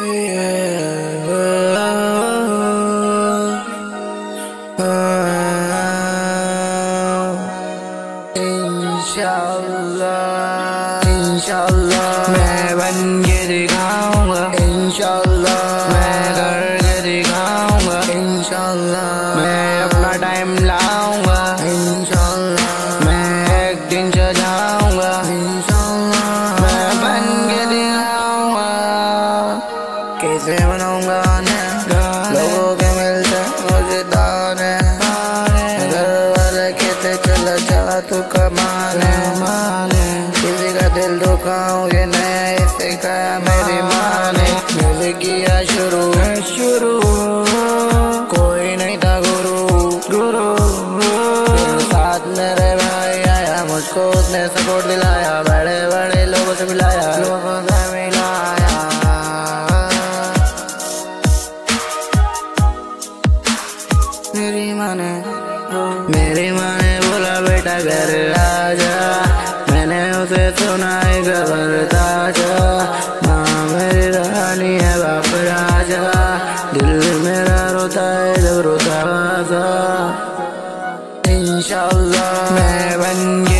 इंशाअल्लाह इंशाअल्लाह मैं बन के दिखाऊंगा, इंशाअल्लाह मैं करके दिखाऊंगा, इंशाअल्लाह मैं अपना टाइम लाऊंगा, इंशाअल्लाह मैं एक दिन सजाऊंगा, इंशाअल्लाह मैं बन के दिखाऊंगा। कैसे बनाऊंगा लोगों के मिलते मुझे दाने, घर वाले कहते चला जा तू कमाने, किसी का दिल दुखाऊं ये नहीं सिखाया मेरी माँ ने। म्यूजिक किया शुरू कोई नहीं था गुरु साथ मेरे भाई आया, मुझको उसने सपोर्ट दिलाया, बड़े बड़े लोगों से मिलाया, मेरी माँ ने बोला बेटा घर आजा, मैंने उसे सुना है खबर ताजा, माँ मेरी रानी है बाप राजा, दिल मेरा रोता है जब रोता बाजा। इंशाअल्लाह मैं बन